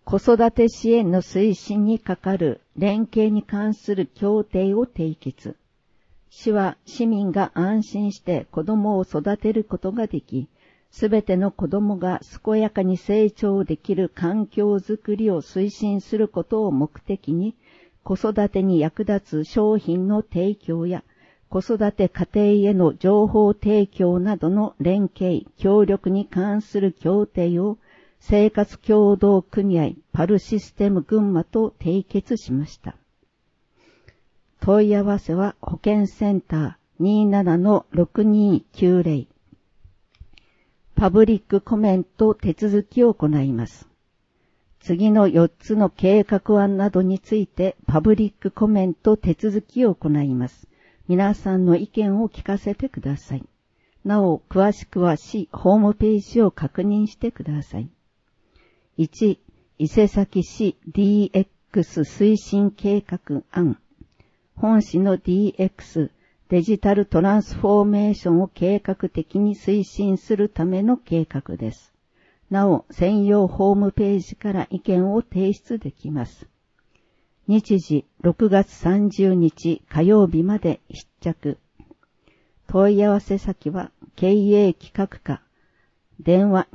子育て支援の推進にかかる連携に関する協定を締結。市は市民が安心して子供を育てることができ、すべての子供が健やかに成長できる環境づくりを推進することを目的に、子育てに役立つ商品の提供や、子育て家庭への情報提供などの連携、協力に関する協定を生活協同組合パルシステム群馬と締結しました。問い合わせは保健センター 27-6290。パブリックコメント手続きを行います。次の4つの計画案などについてパブリックコメント手続きを行います。皆さんの意見を聞かせてください。なお、詳しくは市ホームページを確認してください。1、伊勢崎市 DX 推進計画案。本市の DX デジタルトランスフォーメーションを計画的に推進するための計画です。なお、専用ホームページから意見を提出できます。日時6月30日火曜日まで必着。問い合わせ先は経営企画課。電話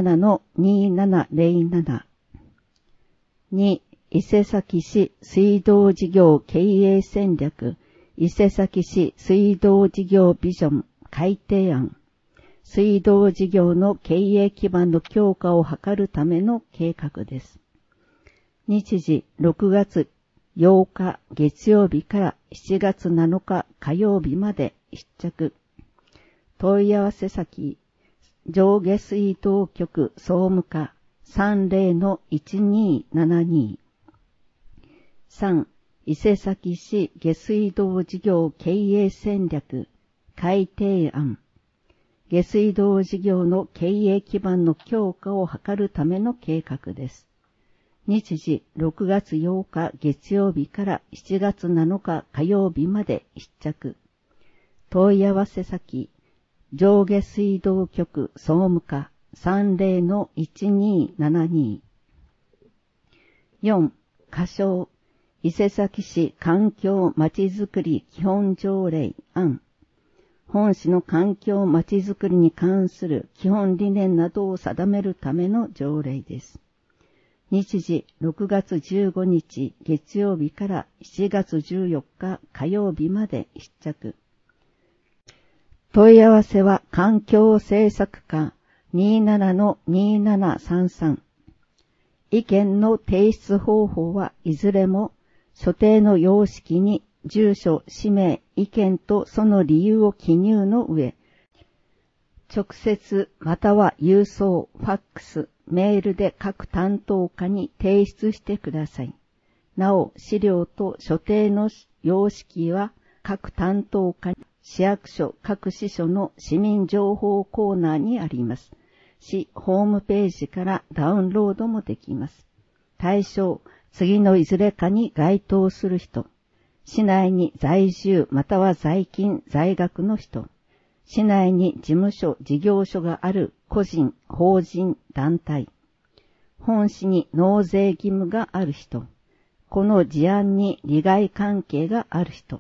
27-2707。2、伊勢崎市水道事業経営戦略。伊勢崎市水道事業ビジョン改定案。水道事業の経営基盤の強化を図るための計画です。日時6月8日月曜日から7月7日火曜日まで必着。問い合わせ先、上下水道局総務課 30-1272。3、伊勢崎市下水道事業経営戦略改定案。下水道事業の経営基盤の強化を図るための計画です。日時6月8日月曜日から7月7日火曜日まで必着。問い合わせ先、上下水道局総務課 30-1272。4、仮称、伊勢崎市環境まちづくり基本条例案。本市の環境まちづくりに関する基本理念などを定めるための条例です。日時6月15日月曜日から7月14日火曜日まで必着。問い合わせは環境政策課 27-2733。意見の提出方法はいずれも所定の様式に住所、氏名、意見とその理由を記入の上、直接または郵送、ファックス、メールで各担当課に提出してください。なお、資料と所定の様式は各担当課、市役所、各支所の市民情報コーナーにあります。市ホームページからダウンロードもできます。対象、次のいずれかに該当する人。市内に在住または在勤、在学の人。市内に事務所、事業所がある個人、法人、団体。本市に納税義務がある人。この事案に利害関係がある人。